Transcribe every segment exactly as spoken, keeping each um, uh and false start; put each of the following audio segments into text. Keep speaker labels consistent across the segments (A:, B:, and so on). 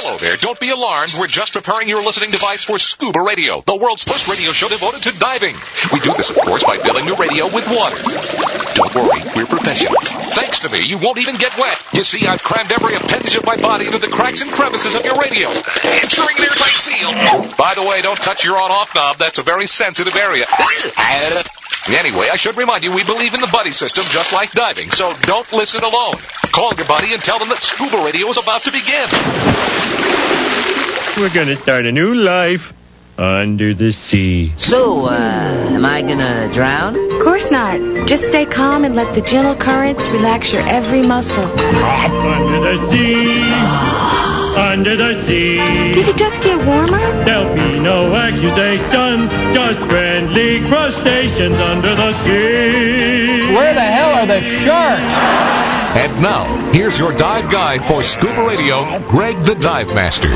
A: Hello there. Don't be alarmed. We're just preparing your listening device for Scuba Radio, the world's first radio show devoted to diving. We do this, of course, by filling your radio with water. Don't worry, we're professionals. Thanks to me, you won't even get wet. You see, I've crammed every appendage of my body into the cracks and crevices of your radio, ensuring an airtight seal. By the way, don't touch your on-off knob. That's a very sensitive area. Anyway, I should remind you, we believe in the buddy system just like diving, so don't listen alone. Call your buddy and tell them that Scuba Radio is about to begin.
B: We're gonna start a new life under the sea.
C: So, uh, am I gonna drown?
D: Of course not. Just stay calm and let the gentle currents relax your every muscle.
B: Under the sea, under the sea.
D: Did it just get warmer?
B: There'll be no accusations, just friendly crustaceans under the sea.
E: Where the hell are the sharks?
A: And now, here's your dive guide for Scuba Radio, Greg the Dive Master.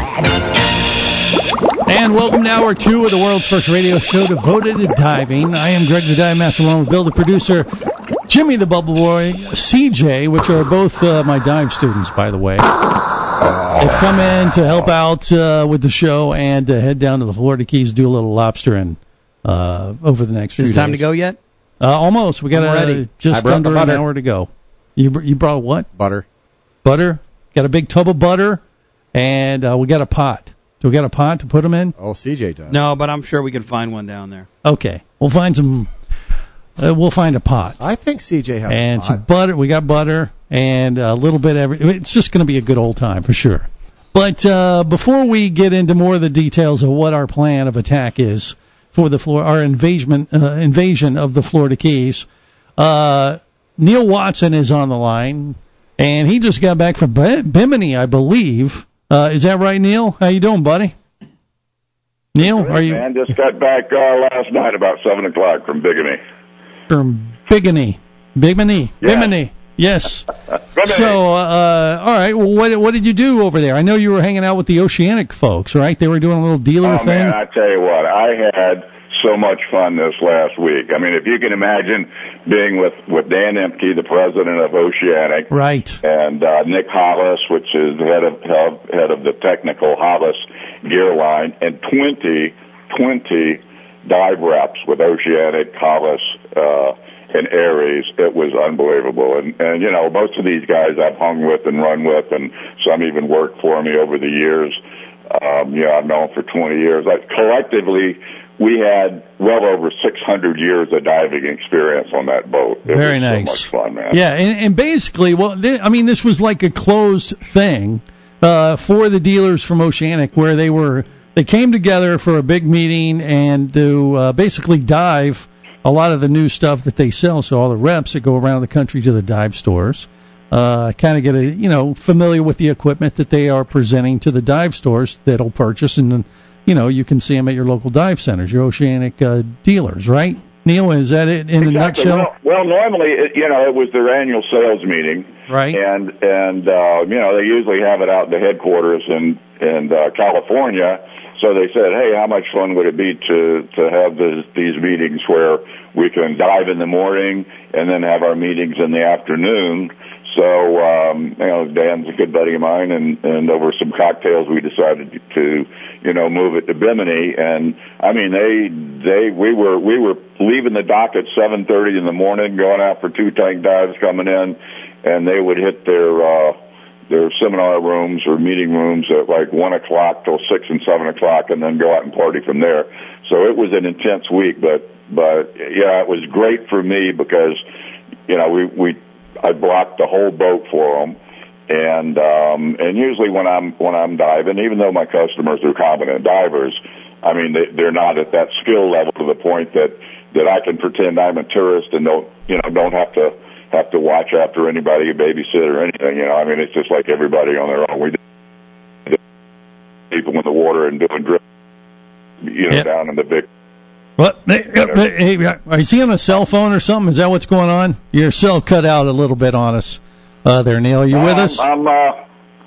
F: And welcome to hour two of the world's first radio show devoted to diving. I am Greg the Dive Master, along with Bill the producer, Jimmy the Bubble Boy, C J, which are both uh, my dive students, by the way. They've come in to help out uh, with the show and to head down to the Florida Keys, do a little lobstering uh, over the next few days.
E: Is it time to go yet?
F: Uh, almost. We got uh, just under an hour to go. You you brought what?
G: Butter.
F: Butter. Got a big tub of butter, and uh, we got a pot. Do we got a pot to put them in?
G: Oh, C J does.
E: No, but I'm sure we can find one down there.
F: Okay, we'll find some. Uh, we'll find a pot.
G: I think C J has
F: and
G: a pot.
F: some butter. We got butter and a little bit of every. It's just going to be a good old time for sure. But uh, before we get into more of the details of what our plan of attack is for the floor, our invasion uh, invasion of the Florida Keys. Uh, Neil Watson is on the line, and he just got back from Bimini, I believe. Uh, is that right, Neil? How you doing, buddy? Neil,
H: Good,
F: are you?
H: Man, just got back uh, last night about seven o'clock from Bimini.
F: From Bimini, Bimini,
H: Yeah.
F: Bimini. Yes. So, uh, all right. Well, what what did you do over there? I know you were hanging out with the Oceanic folks, right? They were doing a little dealer
H: Oh,
F: thing.
H: man, I tell you what, I had so much fun this last week. I mean, if you can imagine being with, with Dan Emke, the president of Oceanic,
F: right,
H: and uh, Nick Hollis, which is the head of head of the technical Hollis gear line, and twenty, twenty dive reps with Oceanic, Hollis, uh, and Aries. It was unbelievable. And, and, you know, most of these guys I've hung with and run with, and some even worked for me over the years. Um, you know, I've known for twenty years. I, collectively, we had well over six hundred years of diving experience on that boat. It
F: Very
H: was
F: nice.
H: so much fun, man.
F: Yeah, and, and basically, well, th- I mean, this was like a closed thing uh, for the dealers from Oceanic, where they were they came together for a big meeting and to uh, basically dive a lot of the new stuff that they sell. So all the reps that go around the country to the dive stores, uh, kind of get a you know familiar with the equipment that they are presenting to the dive stores that'll purchase, and you know you can see them at your local dive centers, your Oceanic uh, dealers, right? Neil, is that it in
H: exactly.
F: a nutshell?
H: Well, well normally, it, you know, it was their annual sales meeting,
F: right?
H: And and uh, you know, they usually have it out in the headquarters in in uh, California. So they said, hey, how much fun would it be to to have this, these meetings where we can dive in the morning and then have our meetings in the afternoon? So, um, you know, Dan's a good buddy of mine, and, and over some cocktails we decided to, you know, move it to Bimini. And I mean, they, they, we were, we were leaving the dock at seven thirty in the morning, going out for two tank dives coming in, and they would hit their, uh, their seminar rooms or meeting rooms at like one o'clock till six and seven o'clock, and then go out and party from there. So it was an intense week, but, but yeah, it was great for me because, you know, we, we, I blocked the whole boat for them, and um, and usually when I'm when I'm diving, even though my customers are competent divers, I mean they, they're not at that skill level to the point that, that I can pretend I'm a tourist and don't you know don't have to have to watch after anybody, babysit or anything. You know, I mean it's just like everybody on their own. We do people in the water and doing drill, you know, yep. down in the big.
F: What? Hey, hey, are you seeing a cell phone or something? Is that what's going on? Your cell cut out a little bit on us uh, there, Neil. Are you uh, with us?
H: I'm uh,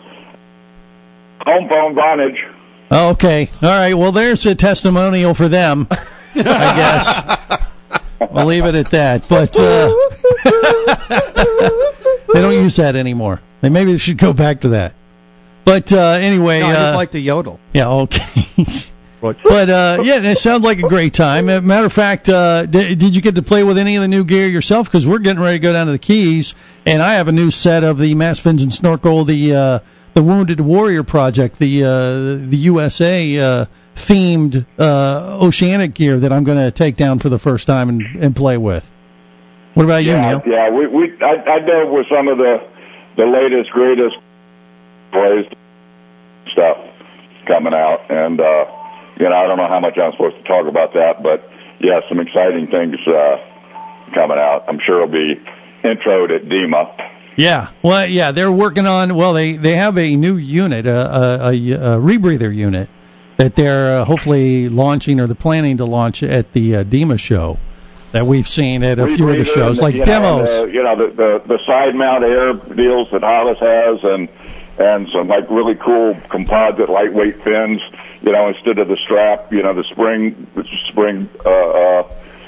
H: home phone Vonage.
F: Oh, okay. All right. Well, there's a testimonial for them, I guess. We'll leave it at that. But uh, they don't use that anymore. They maybe they should go back to that. But uh, anyway,
E: No, I just
F: uh,
E: like to yodel.
F: yeah, okay. But uh, yeah, it sounds like a great time. As a matter of fact, uh, did, did you get to play with any of the new gear yourself? Because we're getting ready to go down to the Keys, and I have a new set of the Mass Fins and Snorkel, the uh, the Wounded Warrior Project, the uh, the U S A uh, themed uh, oceanic gear that I'm going to take down for the first time and, and play with. What about you,
H: Yeah,
F: Neil?
H: yeah. We we I, I dealt with some of the the latest, greatest boys stuff coming out, and. uh You know, I don't know how much I'm supposed to talk about that, but yeah, some exciting things uh, coming out. I'm sure it'll be introed at DEMA.
F: Yeah, well, yeah, they're working on. Well, they, they have a new unit, a, a, a, a rebreather unit that they're uh, hopefully launching, or they're planning to launch at the uh, DEMA show that we've seen at a few of the shows, like
H: you
F: demos.
H: Know, the, you know, the, the the side mount air deals that Hollis has, and and some like really cool composite lightweight fins. You know, instead of the strap, you know, the spring, the spring uh, uh,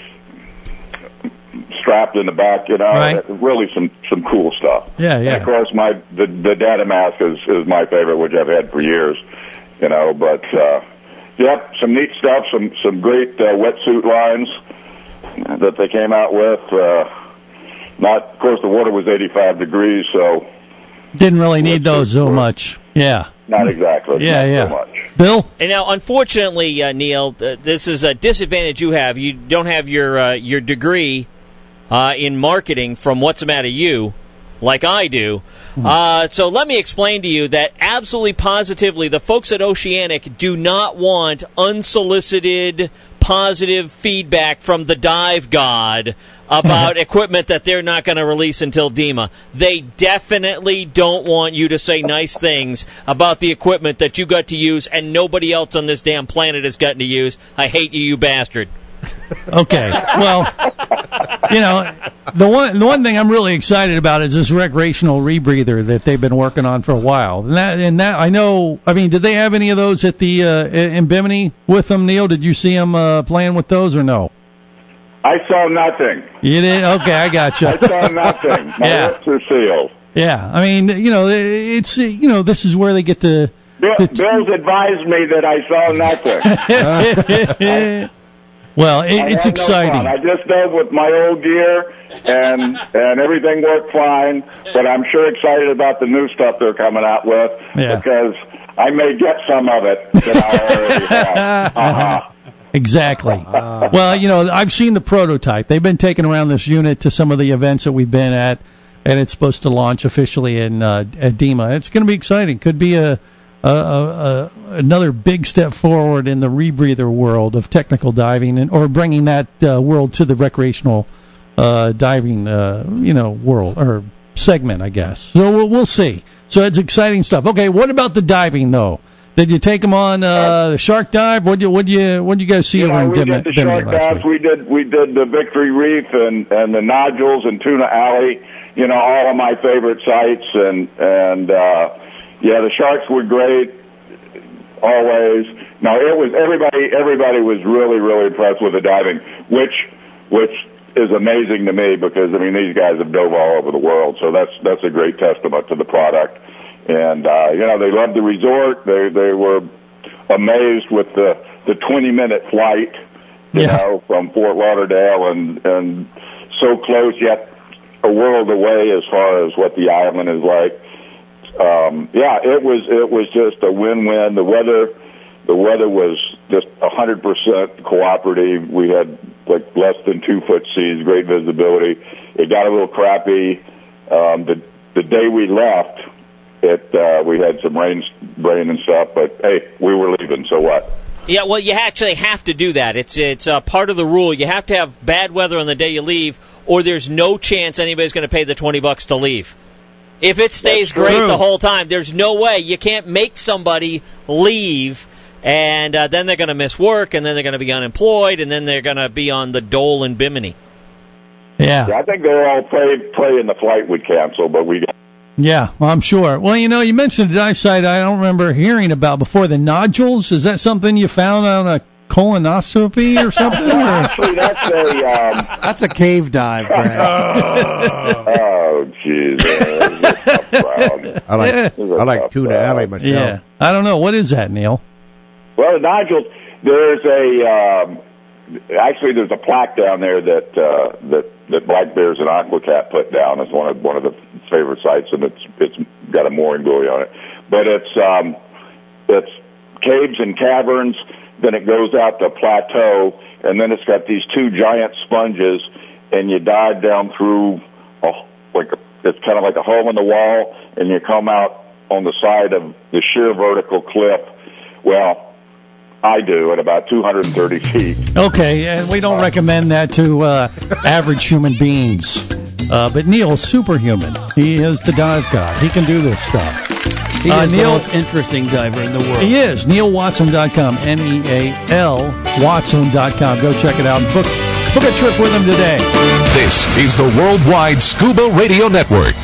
H: strapped in the back. You know,
F: right.
H: Really some some cool stuff.
F: Yeah, yeah.
H: And of course, my the the Data Mask is is my favorite, which I've had for years. You know, but uh, yep, some neat stuff. Some some great uh, wetsuit lines that they came out with. Uh, not, of course, the water was eighty-five degrees, so
F: didn't really need those so much. Yeah.
H: Not exactly.
F: Yeah,
H: not
F: yeah.
H: So much.
F: Bill?
G: And now, unfortunately, uh, Neil, uh, this is a disadvantage you have. You don't have your uh, your degree uh, in marketing from What's the Matter You, like I do. Hmm. Uh, so let me explain to you that absolutely positively, the folks at Oceanic do not want unsolicited positive feedback from the dive god about equipment that they're not going to release until DEMA. They definitely don't want you to say nice things about the equipment that you got to use and nobody else on this damn planet has gotten to use. I hate you, you bastard.
F: Okay. Well, you know, the one the one thing I'm really excited about is this recreational rebreather that they've been working on for a while. And that, and that I know, I mean, did they have any of those at the uh, in Bimini with them, Neil? Did you see them uh, playing with those or no?
H: I saw nothing.
F: You did? Okay, I got you.
H: I saw nothing. My
F: Yeah.
H: lips are sealed.
F: Yeah, I mean, you know, it's, you know, this is where they get to...
H: Bill,
F: to
H: Bill's advised me that I saw nothing.
F: Well, it,
H: I
F: it's
H: had no
F: exciting.
H: fun. I just dove with my old gear, and and everything worked fine. But I'm sure excited about the new stuff they're coming out with,
F: Yeah.
H: because I may get some of it that I already have. Uh-huh.
F: Exactly. Well, you know, I've seen the prototype. They've been taking around this unit to some of the events that we've been at, and it's supposed to launch officially in uh, at DEMA. It's going to be exciting. Could be a, a, a, a another big step forward in the rebreather world of technical diving, and or bringing that uh, world to the recreational uh, diving, uh, you know, world or segment, I guess. So we'll, we'll see. So it's exciting stuff. Okay, what about the diving though? Did you take them on uh, the shark dive? What you what you what you guys see
H: You
F: over
H: know,
F: in
H: we
F: Bimini?
H: did the shark dives. We did we did the Victory Reef and and the Nodules and Tuna Alley. You know, all of my favorite sites, and and uh, yeah, the sharks were great. Always. No, it was everybody. Everybody was really really impressed with the diving, which which is amazing to me, because I mean these guys have dove all over the world, so that's that's a great testament to the product. And, uh, you know, they loved the resort. They, they were amazed with the, the twenty minute flight, you
F: Yeah.
H: know, from Fort Lauderdale, and, and so close yet a world away as far as what the island is like. Um, yeah, it was, it was just a win-win. The weather, the weather was just a hundred percent cooperative. We had like less than two foot seas, great visibility. It got a little crappy. Um, the, the day we left, It uh, we had some rain, rain and stuff, but hey, we were leaving, so what?
G: Yeah, well, you actually have to do that. It's it's uh, part of the rule. You have to have bad weather on the day you leave, or there's no chance anybody's going to pay the twenty bucks to leave. If it stays great the whole time, there's no way. You can't make somebody leave, and uh, then they're going to miss work, and then they're going to be unemployed, and then they're going to be on the dole in Bimini.
F: Yeah.
H: yeah I think they were all pray, praying the flight would cancel, but we got.
F: Yeah, well, I'm sure. Well, you know, you mentioned a dive site I don't remember hearing about before, the Nodules. Is that something you found on a colonoscopy or something? Or?
H: Actually, that's a um,
E: That's a cave dive, Brad.
H: oh Oh, jeez. Uh,
I: I like I like tuna alley myself.
F: Yeah. I don't know. What is that, Neil?
H: Well, Nigel, there's a um, actually there's a plaque down there that uh, that that Black Bears and Aquacat put down as one of one of the favorite sites, and it's it's got a mooring buoy on it. But it's um, it's caves and caverns. Then it goes out the plateau, and then it's got these two giant sponges, and you dive down through a, like a, it's kind of like a hole in the wall, and you come out on the side of the sheer vertical cliff. Well, I do at about two hundred thirty feet.
F: Okay, and we don't recommend that to uh, average human beings. Uh, but Neil's superhuman. He is the dive god. He can do this stuff.
E: He
F: uh,
E: is
F: Neil,
E: the most interesting diver in the world.
F: He is. Neil Watson dot com. N E A L Watson dot com. Go check it out and book, book a trip with him today.
A: This is the Worldwide Scuba Radio Network.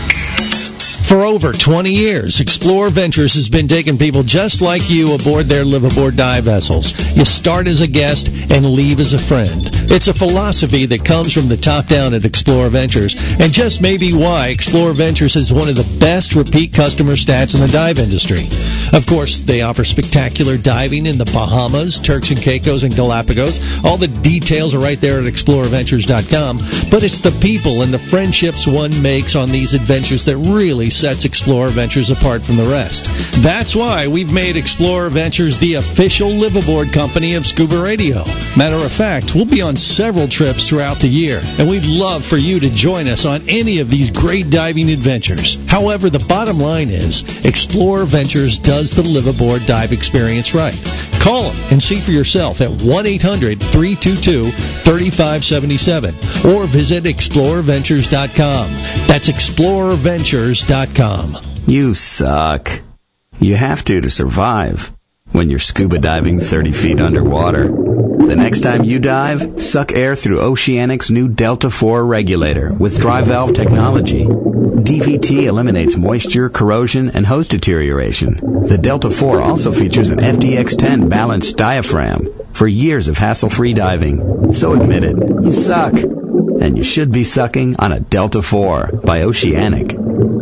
F: For over twenty years, Explorer Ventures has been taking people just like you aboard their liveaboard dive vessels. You start as a guest and leave as a friend. It's a philosophy that comes from the top down at Explorer Ventures, and just maybe why Explorer Ventures is one of the best repeat customer stats in the dive industry. Of course, they offer spectacular diving in the Bahamas, Turks and Caicos, and Galapagos. All the details are right there at explorer ventures dot com, but it's the people and the friendships one makes on these adventures that really sets Explorer Ventures apart from the rest. That's why we've made Explorer Ventures the official liveaboard company of Scuba Radio. Matter of fact, we'll be on several trips throughout the year, and we'd love for you to join us on any of these great diving adventures. However, the bottom line is, Explorer Ventures does the liveaboard dive experience right. Call them and see for yourself at one eight hundred three two two three five seven seven or visit explorer ventures dot com. That's explorer ventures dot com.
J: You suck. You have to to survive when you're scuba diving thirty feet underwater. The next time you dive, suck air through Oceanic's new Delta four regulator with dry valve technology. D V T eliminates moisture, corrosion, and hose deterioration. The Delta four also features an F D X ten balanced diaphragm for years of hassle-free diving. So admit it, you suck. And you should be sucking on a Delta four by Oceanic.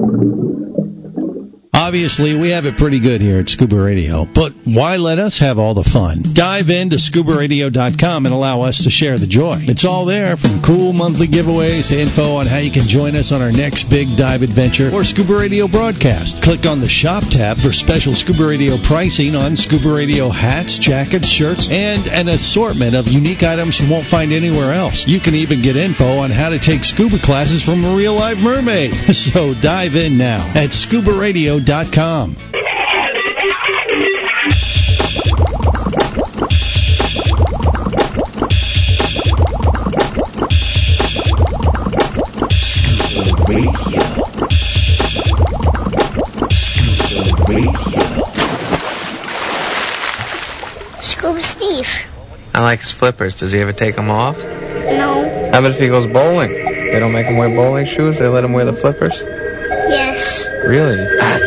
F: Obviously, we have it pretty good here at Scuba Radio, but why let us have all the fun? Dive into scuba radio dot com and allow us to share the joy. It's all there, from cool monthly giveaways to info on how you can join us on our next big dive adventure or Scuba Radio broadcast. Click on the Shop tab for special Scuba Radio pricing on Scuba Radio hats, jackets, shirts, and an assortment of unique items you won't find anywhere else. You can even get info on how to take scuba classes from a real-life mermaid. So dive in now at scuba radio dot com.
K: Scuba Radio. Scuba Radio.
L: Scuba Steve.
M: I like his flippers. Does he ever take them off?
L: No.
M: How about if he goes bowling? They don't make him wear bowling shoes? They let him wear the flippers?
L: Yes.
M: Really?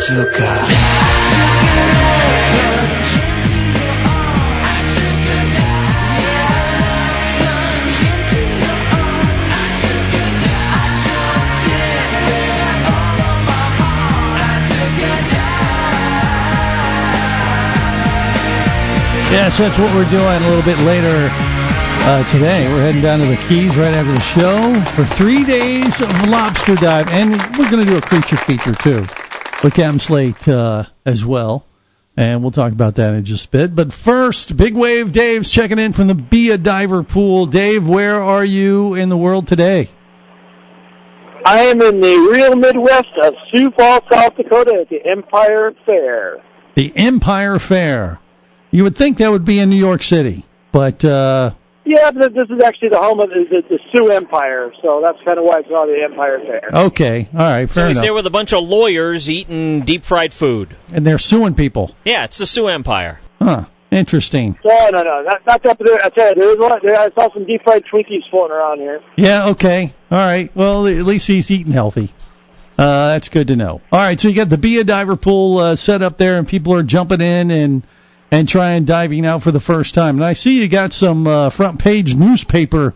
F: Yes, that's what we're doing a little bit later uh, today. We're heading down to the Keys right after the show for three days of lobster dive. And we're going to do a creature feature, too, with Captain Slate uh, as well. And we'll talk about that in just a bit. But first, Big Wave Dave's checking in from the Be a Diver pool. Dave, where are you in the world today?
N: I am in the real Midwest of Sioux Falls, South Dakota at the Empire Fair.
F: The Empire Fair. You would think that would be in New York City, but... Uh,
N: yeah, but this is actually the home of the, the, the Sioux Empire, so that's kind of why it's called the Empire Fair.
F: Okay, all right, fair
G: so he's
F: enough.
G: there with a bunch of lawyers eating deep-fried food.
F: And they're suing people.
G: Yeah, it's the Sioux Empire.
F: Huh, interesting.
N: No, no, no, not, not that, but there, I tell you, there is one, there, I saw some deep-fried Twinkies floating around here.
F: Yeah, okay, all right, well, at least he's eating healthy. Uh, that's good to know. All right, so you got the Be a Diver pool uh, set up there, and people are jumping in and... and trying diving out for the first time. And I see you got some uh, front page newspaper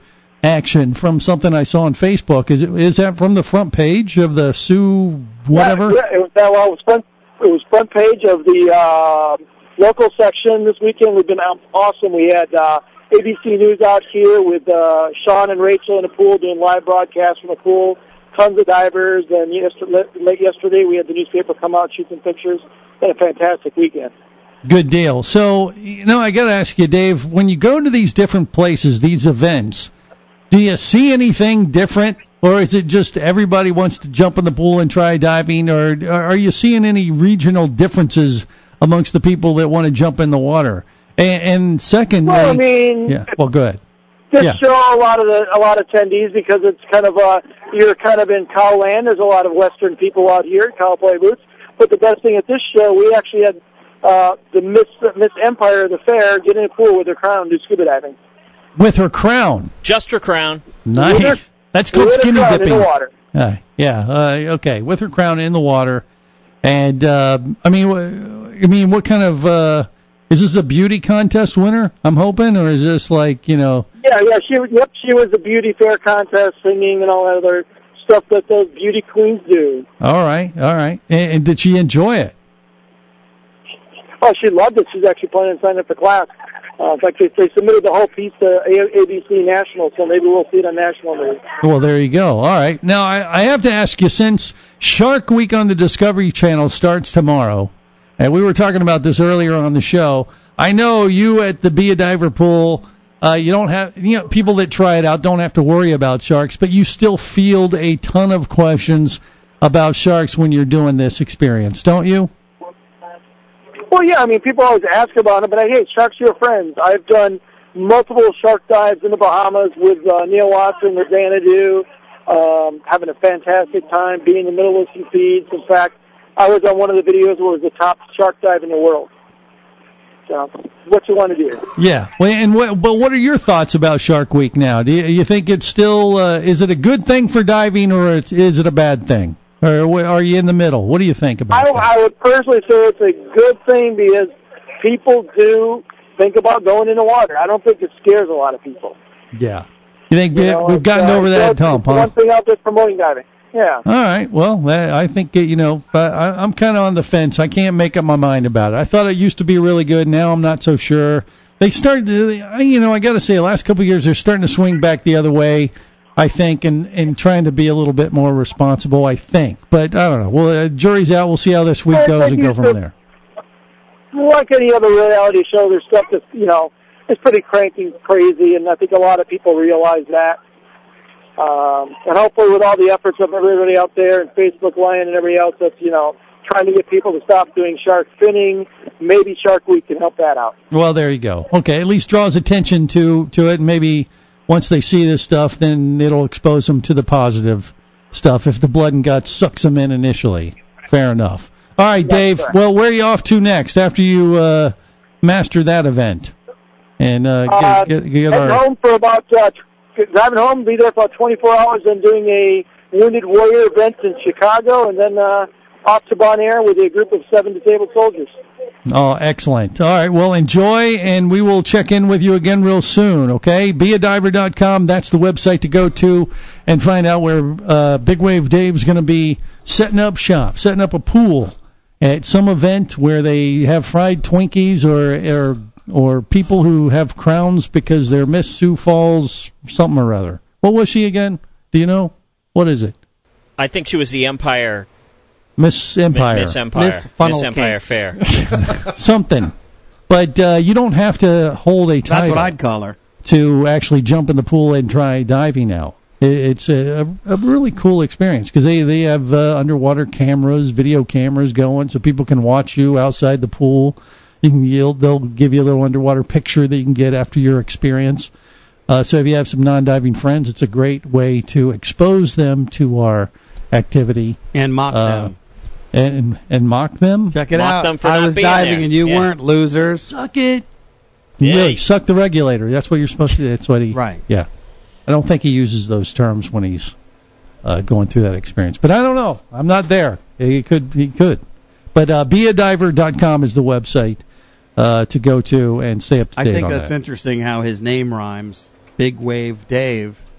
F: action from something I saw on Facebook. Is it is that from the front page of the Sioux whatever?
N: Yeah, yeah, it was, well, it was front. It was front page of the uh, local section this weekend. We've been out awesome. We had uh, A B C News out here with uh, Sean and Rachel in the pool doing live broadcasts from the pool. Tons of divers, and yesterday, late yesterday we had the newspaper come out, shoot some pictures. Been a fantastic weekend.
F: Good deal. So, you know, I got to ask you, Dave, when you go to these different places, these events, do you see anything different, or is it just everybody wants to jump in the pool and try diving, or are you seeing any regional differences amongst the people that want to jump in the water? And, and secondly,
N: well, I mean,
F: yeah, well, go ahead.
N: Just
F: yeah.
N: show a lot of the a lot of attendees because it's kind of uh you're kind of in cow land. There's a lot of Western people out here, cowboy boots. But the best thing at this show, we actually had uh the Miss Miss Empire of the fair get in a pool with her crown and do scuba diving.
F: With her crown,
G: just her crown.
F: Nice.
N: Her,
F: That's called skinny dipping.
N: In the water.
F: Uh, yeah. Uh, okay. With her crown in the water, and uh, I mean, I mean, what kind of uh, is this a beauty contest winner? I'm hoping, or is this like you know?
N: Yeah, yeah. She yep. She was a beauty fair contest, singing and all that other stuff that those beauty queens do.
F: All right, all right. And, and did she enjoy it?
N: Oh, she loved it. She's actually planning on signing up for class. Uh, in fact, they, they submitted the whole piece to A B C National, so maybe we'll see it on National News.
F: Well, there you go. All right. Now, I, I have to ask you, since Shark Week on the Discovery Channel starts tomorrow, and we were talking about this earlier on the show, I know you at the Be a Diver pool, uh, you don't have, you know, people that try it out don't have to worry about sharks, but you still field a ton of questions about sharks when you're doing this experience, don't you?
N: Well, yeah, I mean, people always ask about it, but hey, sharks are your friends. I've done multiple shark dives in the Bahamas with uh, Neil Watson, with Xanadu, um, having a fantastic time, being in the middle of some feeds. In fact, I was on one of the videos where it was the top shark dive in the world. So, what you want to do?
F: Yeah, well, and what, but what are your thoughts about Shark Week now? Do you, you think it's still, uh, is it a good thing for diving, or it's, is it a bad thing? Or are you in the middle? What do you think about
N: I,
F: that?
N: I would personally say it's a good thing because people do think about going in the water. I don't think it scares a lot of people.
F: Yeah. You think
N: You
F: we,
N: know,
F: we've gotten
N: uh,
F: over that
N: it's
F: hump, huh?
N: One thing out there promoting diving. Yeah.
F: All right. Well, that, I think, uh, you know, I, I'm kind of on the fence. I can't make up my mind about it. I thought it used to be really good. Now I'm not so sure. They started, to, you know, I got to say, the last couple of years, they're starting to swing back the other way, I think, and, and trying to be a little bit more responsible, I think. But I don't know. Well, uh, jury's out. We'll see how this week goes and go from there.
N: Like any other reality show, there's stuff that's, you know, it's pretty cranky, crazy, and I think a lot of people realize that. Um, and hopefully with all the efforts of everybody out there and Facebook Lion and everybody else that's, you know, trying to get people to stop doing shark finning, maybe Shark Week can help that out.
F: Well, there you go. Okay, at least draws attention to, to it, and maybe once they see this stuff, then it'll expose them to the positive stuff if the blood and guts sucks them in initially. Fair enough. All right, Dave. Correct. Well, where are you off to next after you uh, master that event? And uh, get,
N: uh,
F: get, get
N: our home for about uh, driving home, be there for about twenty-four hours, and doing a Wounded Warrior event in Chicago, and then uh, off to Bonaire with a group of seven disabled soldiers.
F: Oh, excellent. All right, well, enjoy, and we will check in with you again real soon, okay? be a diver dot com, that's the website to go to and find out where uh, Big Wave Dave's going to be setting up shop, setting up a pool at some event where they have fried Twinkies or or, or people who have crowns because they're Miss Sioux Falls something or other. What was she again? Do you know? What is it?
G: I think she was the Empire...
F: Miss Empire.
G: Miss Empire.
E: Miss Funnel
G: Miss Empire
E: Cakes.
G: Fair.
F: Something. But uh, you don't have to hold a title.
E: That's what I'd call her.
F: To actually jump in the pool and try diving now. It's a, a really cool experience because they, they have uh, underwater cameras, video cameras going so people can watch you outside the pool. You can you'll, They'll give you a little underwater picture that you can get after your experience. Uh, so if you have some non-diving friends, it's a great way to expose them to our activity.
E: And mock
F: uh,
E: them.
F: And and mock them.
E: Check it
G: Mock
E: out.
G: them for
E: I
G: not
E: was
G: being
E: diving
G: there.
E: and you
G: Yeah.
E: weren't, losers.
F: Suck it.
G: Yeah.
F: Really, suck the regulator. That's what you're supposed to do. That's what he.
E: Right.
F: Yeah. I don't think he uses those terms when he's uh, going through that experience. But I don't know. I'm not there. He could. He could. But uh, be a diver dot com is the website uh, to go to and stay up to
E: I
F: date
E: think
F: on
E: that's
F: that.
E: interesting how his name rhymes. Big Wave Dave.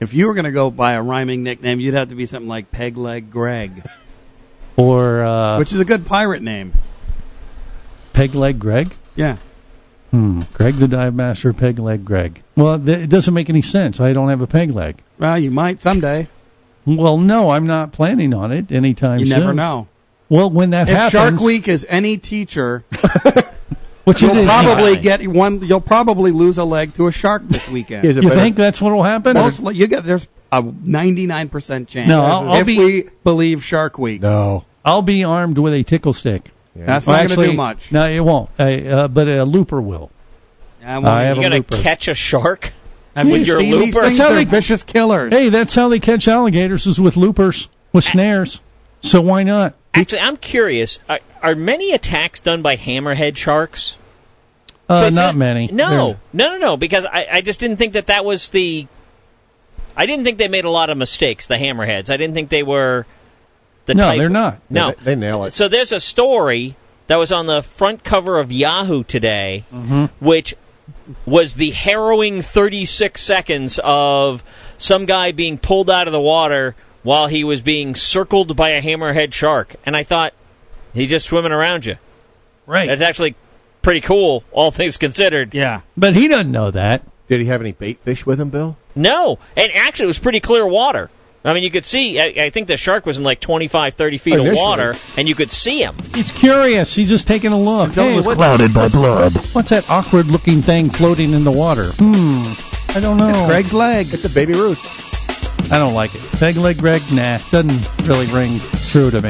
E: If you were going to go by a rhyming nickname, you'd have to be something like Peg Leg Greg,
F: or uh,
E: which is a good pirate name.
F: Peg Leg Greg.
E: Yeah.
F: Hmm. Greg the Dive Master, Peg Leg Greg. Well, th- it doesn't make any sense. I don't have a peg leg.
E: Well, you might someday.
F: Well, no, I'm not planning on it anytime
E: you
F: soon.
E: You never know.
F: Well, when that
E: if
F: happens,
E: Shark Week is any teacher,
F: which
E: you'll
F: it is,
E: probably get one. You'll probably lose a leg to a shark this weekend.
F: You think that's what will happen?
E: Most, you get there's a ninety-nine percent chance.
F: No, I'll, I'll
E: if
F: be,
E: we believe Shark Week.
F: No, I'll be armed with a tickle stick.
E: Yeah. That's well, not going to do much.
F: No, it won't. I, uh, but a looper will.
E: Yeah,
F: well, I have
G: you
F: a
G: going
F: to
G: catch a shark
E: have
G: with
E: you
G: your looper?
E: That's how they vicious killers.
F: Hey, that's how they catch alligators is with loopers, with snares. So why not?
G: Actually, I'm curious. Are, are many attacks done by hammerhead sharks?
F: Uh, not it, many.
G: No, They're... no, no, no. Because I, I just didn't think that that was the. I didn't think they made a lot of mistakes. The hammerheads. I didn't think they were. The
F: no,
G: type
F: they're not.
G: No,
I: they, they nail it.
G: So, so there's a story that was on the front cover of Yahoo today,
F: mm-hmm.
G: which was the harrowing thirty-six seconds of some guy being pulled out of the water while he was being circled by a hammerhead shark. And I thought, he's just swimming around you.
F: Right.
G: That's actually pretty cool, all things considered.
E: Yeah.
F: But he doesn't know that.
I: Did he have any bait fish with him, Bill?
G: No. And actually, it was pretty clear water. I mean, you could see, I, I think the shark was in like twenty-five, thirty feet Initially. of water, and you could see him.
F: He's curious. He's just taking a look.
K: Until
F: hey,
K: it was
F: what,
K: clouded by blood.
F: What's that awkward-looking thing floating in the water? Hmm. I don't know.
E: It's Greg's leg.
I: It's a baby Ruth.
F: I don't like it. Peg leg Greg, nah. Doesn't really ring true to me.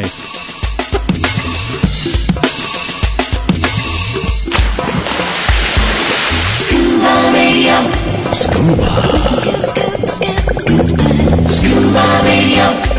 K: Scuba Radio. Scuba. Scuba. Scuba Radio.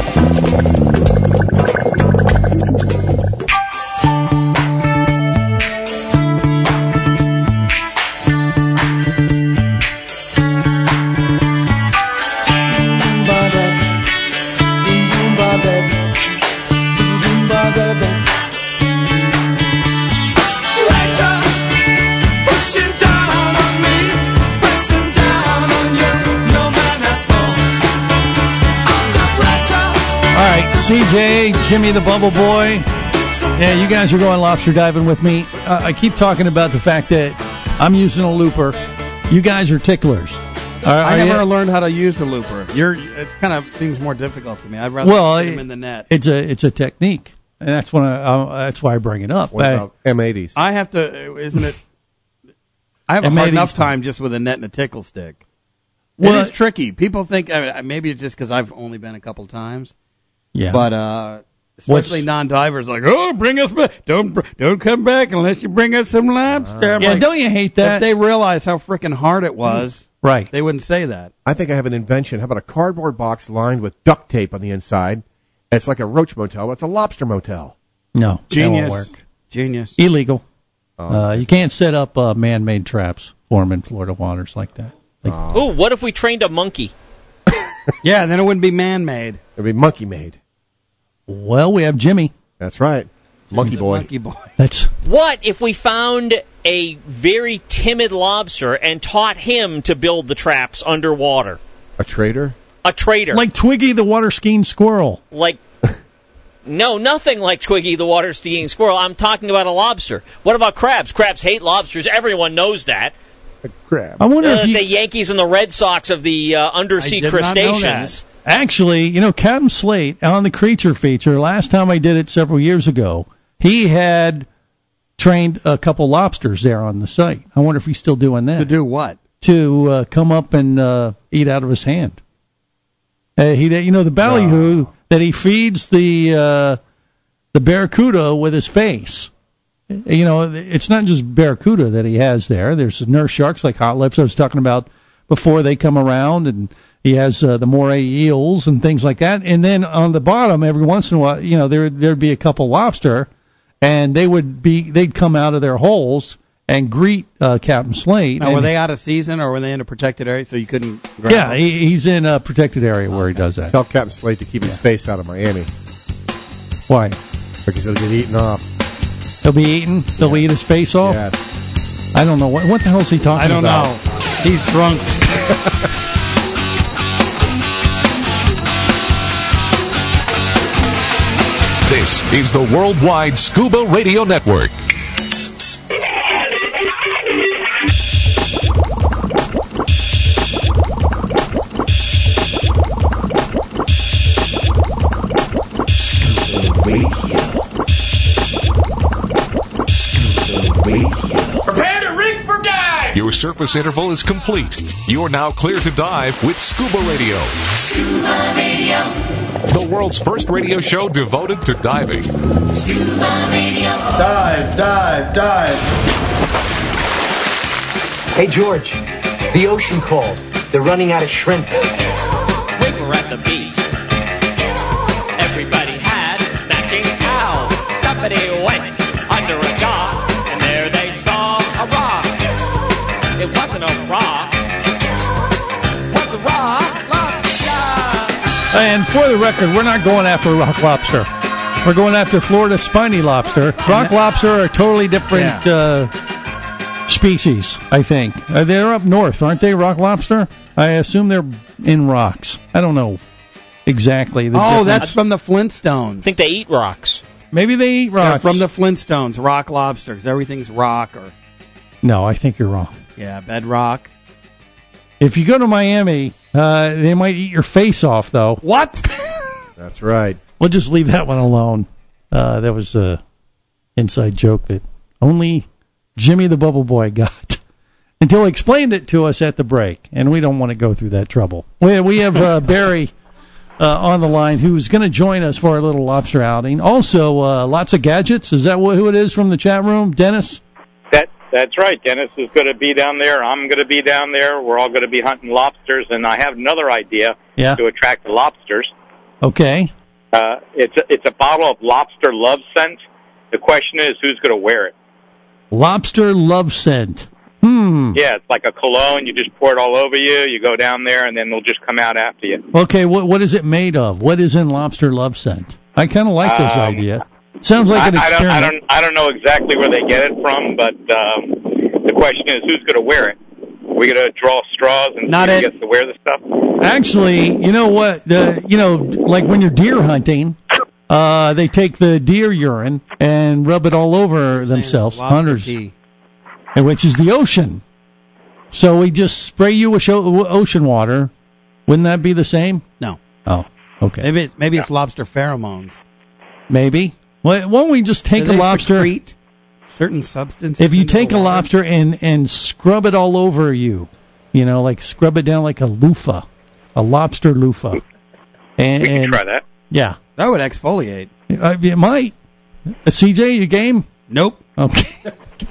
F: C J, Jimmy the Bubble Boy. Yeah, you guys are going lobster diving with me. Uh, I keep talking about the fact that I'm using a looper. You guys are ticklers. Are, are
E: I never
F: you?
E: learned how to use the looper. You're, it kind of seems more difficult to me. I'd rather
F: well,
E: put them in the net.
F: It's a it's a technique, and that's when I, uh, that's why I bring it up.
I: What about M eighties?
E: I have to, isn't it? I have a hard enough time just with a net and a tickle stick. Well, it is tricky. People think I mean, maybe it's just because I've only been a couple times.
F: Yeah,
E: but uh, especially What's, non-divers, like, oh, bring us back! Don't don't come back unless you bring us some lobster.
F: Uh, yeah,
E: like,
F: don't you hate that?
E: If they realize how freaking hard it was,
F: right?
E: They wouldn't say that.
I: I think I have an invention. How about a cardboard box lined with duct tape on the inside? It's like a roach motel, but it's a lobster motel.
F: No,
E: genius,
F: that won't work.
E: Genius,
F: illegal.
I: Oh,
F: uh, you can't set up uh, man-made traps for them in Florida waters like that. Like,
G: oh, what if we trained a monkey?
E: Yeah, then it wouldn't be man-made.
I: It'd be monkey-made.
F: Well, we have Jimmy.
I: That's right. Monkey boy.
E: Monkey boy.
F: That's
G: what if we found a very timid lobster and taught him to build the traps underwater?
I: A trader?
G: A trader.
F: Like Twiggy the water skiing squirrel.
G: Like no, nothing like Twiggy the water skiing squirrel. I'm talking about a lobster. What about crabs? Crabs hate lobsters. Everyone knows that.
I: A crab.
F: I wonder
G: uh,
F: if you...
G: the Yankees and the Red Sox of the uh, undersea crustaceans.
F: Actually, you know, Captain Slate on the Creature feature, last time I did it several years ago, he had trained a couple lobsters there on the site. I wonder if he's still doing that.
E: To do what?
F: To uh, come up and uh, eat out of his hand. Uh, he, you know, the ballyhoo wow. that he feeds the uh, the barracuda with his face. You know, it's not just barracuda that he has there. There's nurse sharks like Hot Lips I was talking about before. They come around, and he has uh, the moray eels and things like that. And then on the bottom, every once in a while, you know, there there'd be a couple lobster, and they would be they'd come out of their holes and greet uh, Captain Slate.
E: Now, were they out of season, or were they in a protected area so you couldn't grab
F: Yeah,
E: them?
F: he, he's in a protected area where he does that.
I: Tell Captain Slate to keep yeah. his face out of Miami.
F: Why?
I: Because he'll get eaten off.
F: He'll be eaten? They'll yeah. eat his face off?
I: Yes.
F: I don't know. What, what the hell is he talking about?
E: I don't
F: about?
E: know. He's drunk.
A: This is the Worldwide Scuba Radio Network.
K: Scuba Radio. Scuba Radio.
A: Prepare to rig for dive! Your surface interval is complete. You're now clear to dive with Scuba Radio.
K: Scuba Radio.
A: The world's first radio show devoted to diving.
K: Scuba Radio.
O: Dive, dive, dive.
P: Hey, George, the ocean called. They're running out of shrimp.
Q: We were at the beach. Everybody had matching towels. Somebody went under a dock, and there they saw a rock. It wasn't a rock. It was a rock lobster.
F: And for the record, we're not going after rock lobster. We're going after Florida spiny lobster. Rock lobster are a totally different uh, species, I think. Uh, they're up north, aren't they, rock lobster? I assume they're in rocks. I don't know exactly. The
E: oh,
F: difference.
E: that's from the Flintstones.
G: I think they eat rocks.
F: Maybe they eat rocks.
E: They're from the Flintstones, rock lobster, because everything's rock. Or
F: No, I think you're wrong.
E: Yeah, bedrock.
F: If you go to Miami, uh, they might eat your face off, though.
E: What?
I: That's right.
F: We'll just leave that one alone. Uh, that was a inside joke that only Jimmy the Bubble Boy got until he explained it to us at the break, and we don't want to go through that trouble. We, we have uh, Barry uh, on the line who's going to join us for our little lobster outing. Also, uh, lots of gadgets. Is that who it is from the chat room? Dennis?
R: That That's right. Dennis is going to be down there. I'm going to be down there. We're all going to be hunting lobsters, and I have another idea
F: yeah.
R: to attract the lobsters.
F: Okay.
R: Uh, it's a, it's a bottle of lobster love scent. The question is, who's going to wear it?
F: Lobster love scent. Hmm.
R: Yeah, it's like a cologne. You just pour it all over you. You go down there, and then they'll just come out after you.
F: Okay, what what is it made of? What is in lobster love scent? I kind of like this
R: Um,
F: idea. Sounds like an
R: I, I don't,
F: experiment.
R: I don't, I don't know exactly where they get it from, but um, the question is, who's going to wear it? We're going to draw straws and
F: Not
R: see
F: it.
R: who gets to wear the stuff.
F: Actually, you know what? The you know, like when you're deer hunting, uh, they take the deer urine and rub it all over themselves, hunters, and which is the ocean. So we just spray you with sho- ocean water. Wouldn't that be the same?
E: No.
F: Oh, okay.
E: Maybe it's, maybe it's lobster pheromones.
F: Maybe. Why why don't we just take
E: Do
F: a
E: they
F: lobster?
E: secrete certain substances.
F: If you
E: into
F: take
E: the
F: a
E: water?
F: lobster and, and scrub it all over you, you know, like scrub it down like a loofah, a lobster loofah. And,
R: We can
F: and-
R: try that.
F: Yeah.
E: That would exfoliate.
F: Uh, it might. Uh, C J, you game?
E: Nope.
F: Okay.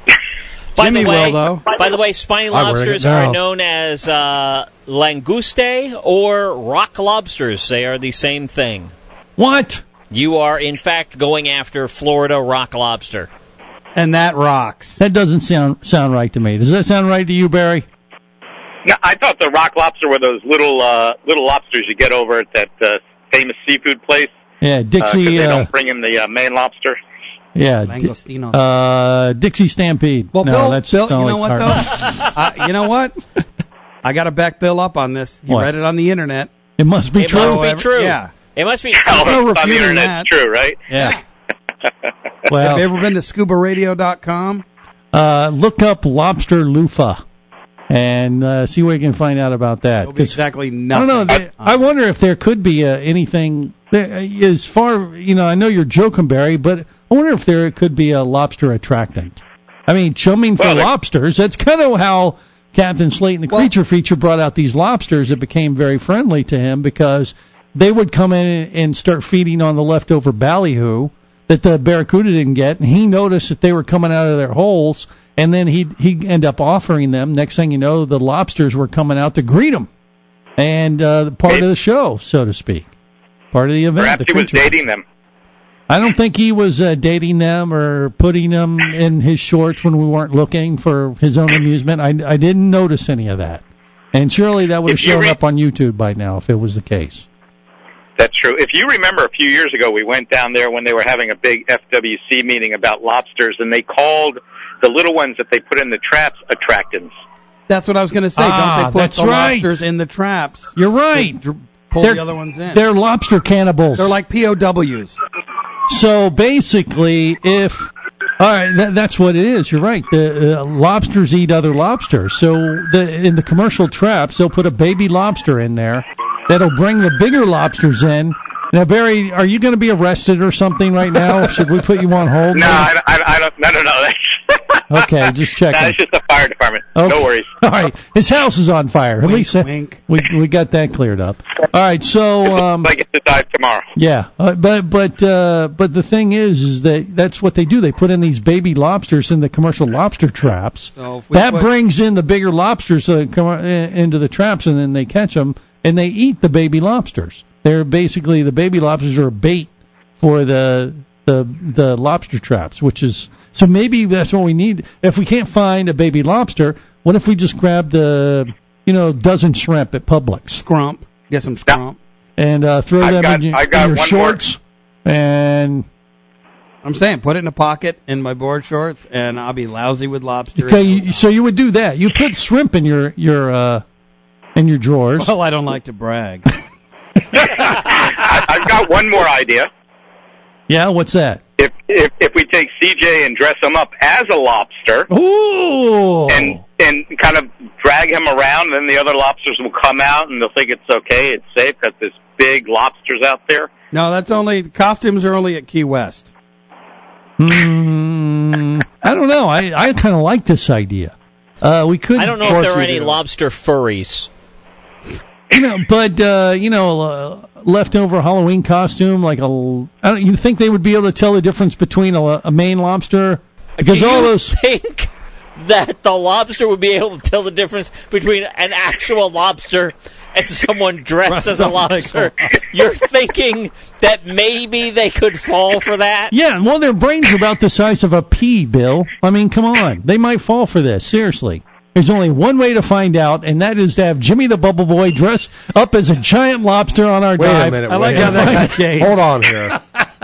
G: By
E: Jimmy
G: the way,
E: will, though.
G: By the way, spiny
E: I wear it
G: lobsters
E: now.
G: are known as uh, languste or rock lobsters. They are the same thing.
F: What?
G: You are, in fact, going after Florida rock lobster.
E: And that rocks.
F: That doesn't sound sound right to me. Does that sound right to you, Barry?
R: No, I thought the rock lobster were those little uh, little lobsters you get over at that uh, famous seafood place.
F: Yeah,
R: Uh, 'cause
F: Dixie.
R: they
F: Uh,
R: don't bring in the uh, main lobster.
F: yeah, Di-
E: Langostinos.
F: uh, Dixie Stampede.
E: Well,
F: no,
E: Bill,
F: that's
E: Bill
F: not
E: you know
F: like
E: what,
F: art.
E: though? uh, you know what? I got to back Bill up on this. He
F: What?
E: read it on the internet.
F: It must be
G: It
F: true.
G: must be true.
E: Yeah.
G: It must be
R: Oh,
E: no
R: it's on the
E: refuting
R: internet.
E: that.
R: True, right?
F: Yeah.
E: Have
F: Well,
E: you ever been to scuba radio dot com?
F: uh, look up lobster loofah and uh, see what you can find out about that.
E: It'll be
F: 'Cause
E: exactly
F: I
E: nothing.
F: don't know. They, I wonder if there could be uh, anything there, as far. You know, I know you're joking, Barry, but I wonder if there could be a lobster attractant. I mean, chumming for
R: Well, there-
F: lobsters. That's kind of how Captain Slate and the
E: Well-
F: Creature Feature brought out these lobsters that became very friendly to him because they would come in and start feeding on the leftover ballyhoo that the barracuda didn't get, and he noticed that they were coming out of their holes, and then he'd, he'd end up offering them. Next thing you know, the lobsters were coming out to greet him, and uh, part of the show, so to speak, part of the event.
R: Perhaps
F: the
R: he was
F: creature.
R: dating them.
F: I don't think he was uh, dating them or putting them in his shorts when we weren't looking for his own amusement. I, I didn't notice any of that. And surely that would have
R: If you
F: shown
R: re-
F: up on YouTube by now if it was the case.
R: That's true. If you remember, a few years ago, we went down there when they were having a big F W C meeting about lobsters, and they called the little ones that they put in the traps attractants.
E: That's what I was going to say.
F: Ah,
E: Don't they put
F: that's
E: the
F: right.
E: lobsters in the traps?
F: You're right.
E: To dr- pull
F: They're-
E: the other ones in.
F: They're lobster cannibals.
E: They're like P O Ws.
F: So basically, if all right, that, that's what it is. You're right. The uh, lobsters eat other lobsters. So the, in the commercial traps, they'll put a baby lobster in there that'll bring the bigger lobsters in. Now, Barry, are you going to be arrested or something right now? Should we put you on hold?
R: No, I, I, I don't. No, no, no.
F: Okay, just checking.
R: No, it's just the fire department.
F: Okay.
R: No worries.
F: All right, his house is on fire. At
E: Wink,
F: least uh,
E: wink.
F: we we got that cleared up. All right, so um,
R: I get to dive tomorrow.
F: yeah, uh, but but uh, but the thing is, is that that's what they do. They put in these baby lobsters in the commercial lobster traps.
E: So if we
F: that
E: put-
F: brings in the bigger lobsters uh, come, uh, into the traps, and then they catch them and they eat the baby lobsters. They're basically the baby lobsters are a bait for the the the lobster traps, which is so maybe that's what we need. If we can't find a baby lobster, what if we just grab the you know dozen shrimp at Publix,
E: Scrump, get some scrump,
F: and uh, throw
R: I've
F: them
R: got-
F: in your,
R: I got
F: in your
R: one
F: shorts, and
E: I'm saying put it in a pocket in my board shorts, and I'll be lousy with lobster.
F: okay, you, so you would do that. You put shrimp in your your uh, in your drawers.
E: Well, I don't like to brag.
R: I, I've got one more idea.
F: Yeah, what's that?
R: If if if we take C J and dress him up as a lobster,
F: Ooh,
R: and and kind of drag him around, then the other lobsters will come out and they'll think it's okay, it's safe because there's big lobsters out there.
E: No, that's only costumes are only at Key West.
F: Hmm, I don't know. I I kind of like this idea. Uh, we could.
G: I don't know if there are any lobster furries.
F: You know, but uh, you know, uh, leftover Halloween costume, like a. I don't, you think they would be able to tell the difference between a, a Maine lobster? Because
G: Do
F: all
G: you
F: those.
G: think that the lobster would be able to tell the difference between an actual lobster and someone dressed as a lobster? You're thinking that maybe they could fall for that?
F: Yeah, well, their brains are about the size of a pea, Bill. I mean, come on, they might fall for this. Seriously. There's only one way to find out, and that is to have Jimmy the Bubble Boy dress up as a giant lobster on our
I: Wait
F: dive.
I: a minute.
E: I like
I: wait
E: how
I: a
E: that
I: minute.
E: got changed.
I: Hold on here.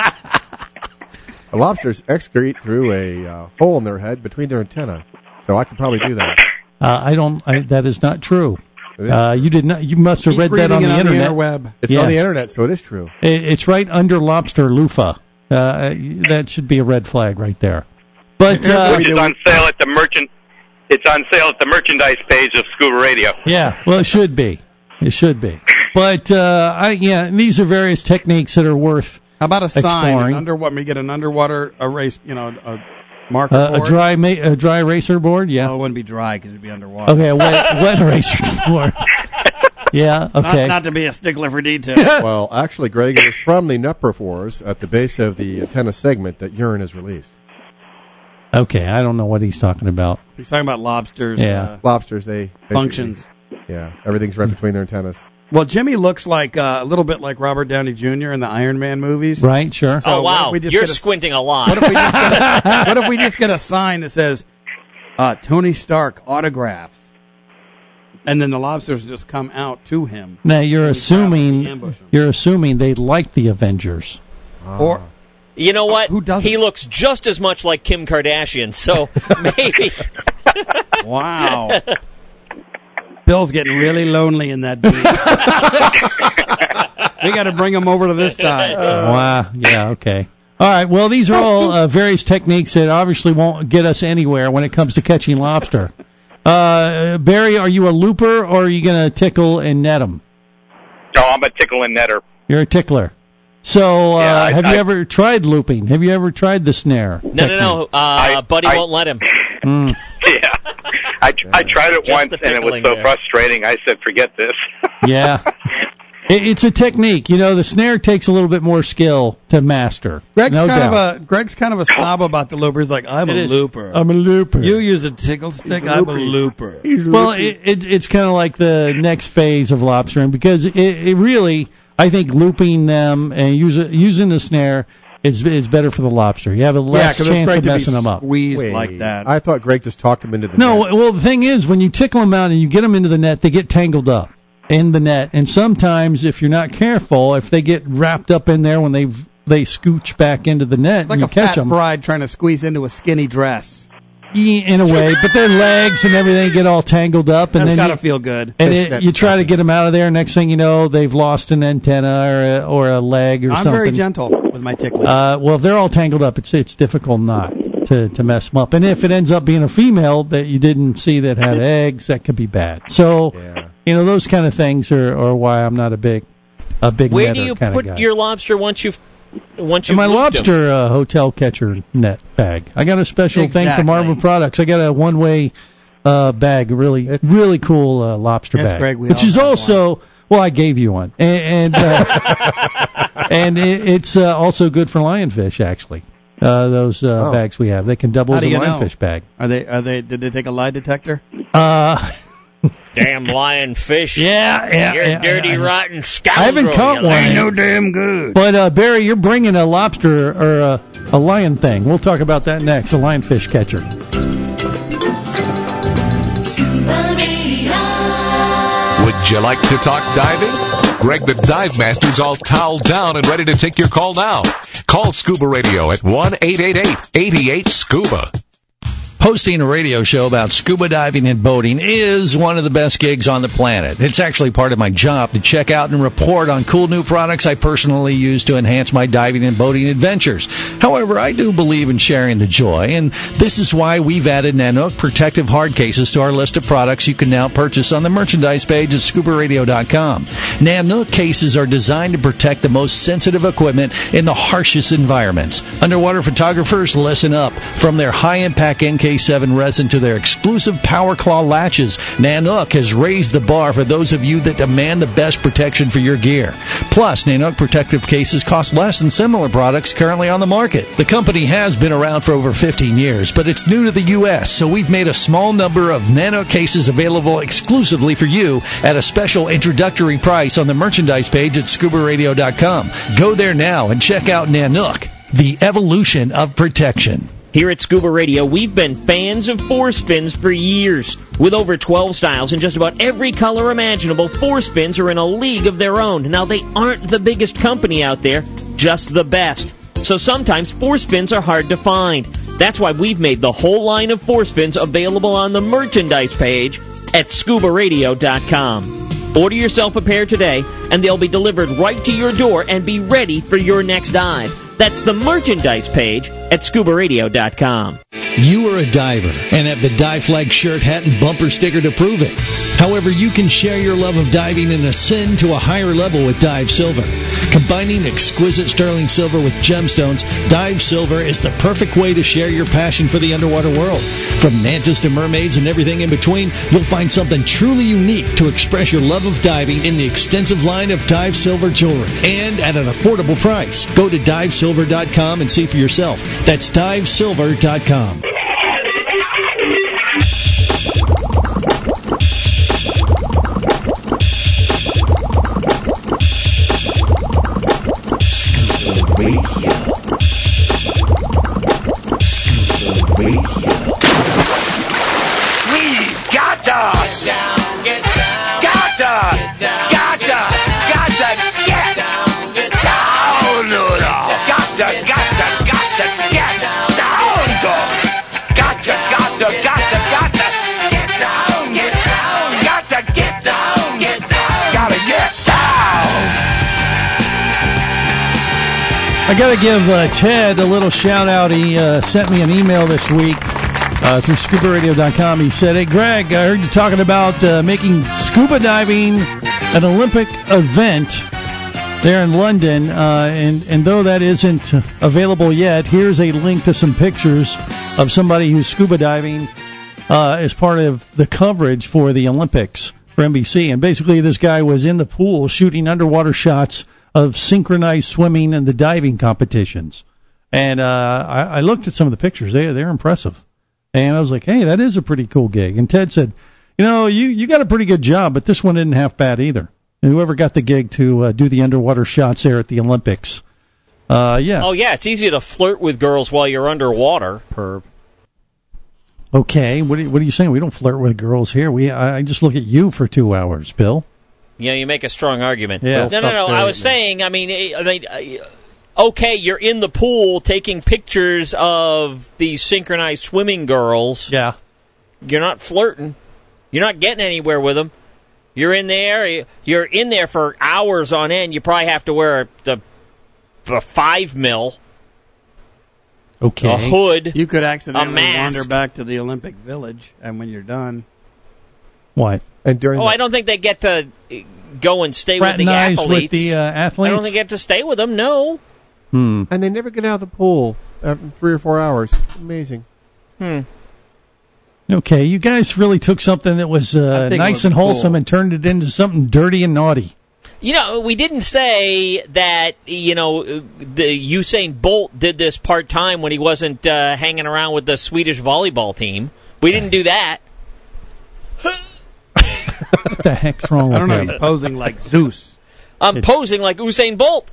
I: A lobsters excrete through a uh, hole in their head between their antennae, so I could probably do that.
F: Uh, I don't. I, that is not true. Uh, you did not. You must have
E: He's
F: read that on
E: reading
F: the
E: it on the
F: internet.
E: interweb.
I: It's
F: Yeah.
I: on the internet, so it is true.
F: It, it's right under lobster loofah. Uh, that should be a red flag right there. But uh,
R: Which is on sale at the merchant. It's on sale at the merchandise page of Scuba Radio.
F: yeah, well, it should be. It should be. But uh, I, yeah, and these are various techniques that are worth.
E: How about a sign?
F: Exploring.
E: An underwater, we get an underwater erase, you know, a marker
F: Uh, a
E: board.
F: dry ma- a dry eraser board. Yeah.
E: Well, it wouldn't be dry because it'd be underwater.
F: Okay, a wet wet eraser board. Yeah. Okay.
E: Not, not to be a stickler for detail.
I: Well, actually, Greg, it is from the nephrophores at the base of the antenna segment that urine is released.
F: Okay, I don't know what he's talking about.
E: He's talking about lobsters.
F: Yeah.
E: Uh,
I: Lobsters, they, they
E: functions.
I: Yeah, everything's right between their antennas.
E: Well, Jimmy looks like uh, a little bit like Robert Downey Junior in the Iron Man movies.
F: Right, sure.
E: So
G: Oh,
E: what if
G: wow.
E: we just
G: You're
E: get a-
G: squinting a lot.
E: What if we just get a, what if we just get a sign that says uh, Tony Stark autographs, and then the lobsters just come out to him?
F: Now you're
E: And we grab 'em and
F: assuming
E: ambush 'em.
F: you're assuming they like the Avengers.
E: Or
G: You know what?
E: Who doesn't?
G: He looks just as much like Kim Kardashian, so maybe.
E: wow, Bill's getting really lonely in that beach. We got to bring him over to this side.
F: Wow. Yeah. Okay. All right. Well, these are all uh, various techniques that obviously won't get us anywhere when it comes to catching lobster. Uh, Barry, are you a looper or are you going to tickle and net them?
R: Oh, I'm a tickle and netter.
F: You're a tickler. So, uh,
R: Yeah, I-
F: have
R: I-
F: you ever tried looping? Have you ever tried the snare?
G: No, no, no. Uh, Buddy
R: I-
G: won't let him.
F: Mm.
R: Yeah. I, I tried it
G: Just
R: once
G: the
R: and it was
G: tickling
R: so
G: there.
R: frustrating. I said, forget this.
F: Yeah. It, it's a technique. You know, the snare takes a little bit more skill to master.
E: Greg's
F: no
E: kind
F: doubt.
E: of a Greg's kind of a snob about the looper. He's like, I'm
F: It
E: a
F: is.
E: looper.
F: I'm a looper.
E: You use a tickle stick. I'm a looper.
F: Well, it, it, it's kind of like the next phase of lobstering because it, it really, I think, looping them and use, using the snare is is better for the lobster. You have a
E: Yeah,
F: less
E: because it's
F: chance
E: great
F: of
E: to be
F: messing them up.
E: squeezed
I: Wait,
E: like that.
I: I thought Greg just talked him into the
F: No,
I: net.
F: well, the thing is, when you tickle them out and you get them into the net, they get tangled up in the net. And sometimes, if you're not careful, if they get wrapped up in there when they they scooch back into the net,
E: like
F: and you
E: a
F: catch
E: fat
F: them.
E: bride trying to squeeze into a skinny dress.
F: In a way, but their legs and everything get all tangled up, and
E: That's
F: then
E: got to
F: you,
E: feel good.
F: and
I: Fish
F: it,
I: net
F: you try to
I: stockings.
F: get them out of there. Next thing you know, they've lost an antenna or a, or a leg or
E: I'm
F: something.
E: very gentle. with my tickling.
F: Uh, well, if they're all tangled up, it's it's difficult not to, to mess them up. And if it ends up being a female that you didn't see that had eggs, that could be bad. So, yeah. you know, those kind of things are, are why I'm not a big a big
G: Where
F: netter
G: do you
F: kind
G: put
F: of guy.
G: your lobster once you've once you
F: In my lobster uh, hotel catcher net bag. I got a special
E: Exactly.
F: thing from Marvel Products. I got a one way uh, bag, really really cool uh, lobster
E: Yes,
F: bag,
E: Greg, we
F: which
E: all
F: is
E: have
F: also well, I gave you one, and and, uh, and it, it's uh, also good for lionfish. Actually, uh, those uh,
E: Oh.
F: bags we have, they can double
E: How
F: as
E: do
F: a
E: you know?
F: lionfish bag.
E: Are they? Are they? Did they take a lie detector?
F: Uh,
G: Damn lionfish.
F: Yeah, yeah,
G: You're
F: yeah,
G: a dirty,
F: yeah.
G: rotten scoundrel.
F: I haven't caught
G: you
F: one.
G: lion.
F: Ain't no
E: damn good.
F: But uh, Barry, you're bringing a lobster or a, a lion thing. We'll talk about that next. A lionfish catcher.
K: Scuba Radio.
A: Would you like to talk diving? Greg the Dive Master's all toweled down and ready to take your call now. Call Scuba Radio at one eight eight eight, eight eight, SCUBA.
F: Hosting a radio show about scuba diving and boating is one of the best gigs on the planet. It's actually part of my job to check out and report on cool new products I personally use to enhance my diving and boating adventures. However, I do believe in sharing the joy, and this is why we've added Nanook protective hard cases to our list of products you can now purchase on the merchandise page at scuba radio dot com. Nanook cases are designed to protect the most sensitive equipment in the harshest environments. Underwater photographers, listen up. From their high-impact N K seven resin to their exclusive Power Claw latches, Nanook has raised the bar for those of you that demand the best protection for your gear. Plus, Nanook protective cases cost less than similar products currently on the market. The company has been around for over fifteen years, but it's new to the U S, so we've made a small number of Nanook cases available exclusively for you at a special introductory price on the merchandise page at scuba radio dot com. Go there now and check out Nanook, the evolution of protection.
G: Here at Scuba Radio, we've been fans of Force Fins for years. With over twelve styles in just about every color imaginable, Force Fins are in a league of their own. Now, they aren't the biggest company out there, just the best. So sometimes Force Fins are hard to find. That's why we've made the whole line of Force Fins available on the merchandise page at scuba radio dot com. Order yourself a pair today, and they'll be delivered right to your door and be ready for your next dive. That's the merchandise page at scuba radio dot com.
F: You are a diver and have the Dive Flag shirt, hat, and bumper sticker to prove it. However, you can share your love of diving and ascend to a higher level with Dive Silver. Combining exquisite sterling silver with gemstones, Dive Silver is the perfect way to share your passion for the underwater world. From mantis to mermaids and everything in between, you'll find something truly unique to express your love of diving in the extensive line of Dive Silver jewelry, and at an affordable price. Go to dive silver dot com and see for yourself. That's dive silver dot com.
K: Scuba Radio. Scuba Radio.
Q: We've got to get down, get down, got to, got to, got to get down, get down, got to, got to, got to get down, got to, got to, got to, got to get down, get down, got to get down, get down, gotta get down.
F: I got to give uh, Ted a little shout out. He uh, sent me an email this week uh, through scuba radio dot com. He said, "Hey, Greg, I heard you talking about uh, making scuba diving an Olympic event there in London. Uh, and, and though that isn't available yet, here's a link to some pictures of somebody who's scuba diving uh, as part of the coverage for the Olympics for N B C. And basically, this guy was in the pool shooting underwater shots of synchronized swimming and the diving competitions. And uh, I, I looked at some of the pictures. They, they're impressive. And I was like, hey, that is a pretty cool gig. And Ted said, you know, you, you got a pretty good job, but this one isn't half bad either. And whoever got the gig to uh, do the underwater shots there at the Olympics. Uh, yeah.
G: Oh, yeah, it's easy to flirt with girls while you're underwater.
E: Perv.
F: Okay, what are, what are you saying? We don't flirt with girls here. We I, I just look at you for two hours, Bill.
G: You know, you make a strong argument.
F: Yeah.
G: No, no, no. I was saying, I mean, I mean, okay, you're in the pool taking pictures of these synchronized swimming girls.
F: Yeah.
G: You're not flirting. You're not getting anywhere with them. You're in there. You're in there for hours on end. You probably have to wear the a five mil.
F: Okay.
G: A hood.
E: You could accidentally
G: a mask.
E: wander back to the Olympic Village, and when you're done,
F: what?
I: And during
G: oh,
I: the-
G: I don't think they get to go and stay with the
F: Fraternize
G: athletes.
F: with the uh, athletes?
G: I don't think they get to stay with them. No.
F: Hmm.
I: And they never get out of the pool after three or four hours. Amazing.
G: Hmm.
F: Okay, you guys really took something that was uh,
E: think it
F: nice
E: was
F: and wholesome
E: cool.
F: and turned it into something dirty and naughty.
G: You know, we didn't say that, you know, the Usain Bolt did this part-time when he wasn't uh, hanging around with the Swedish volleyball team. We didn't do that.
F: What the heck's wrong with
E: I don't know.
F: him?
E: He's posing like Zeus.
G: I'm
F: It's-
G: posing like Usain Bolt.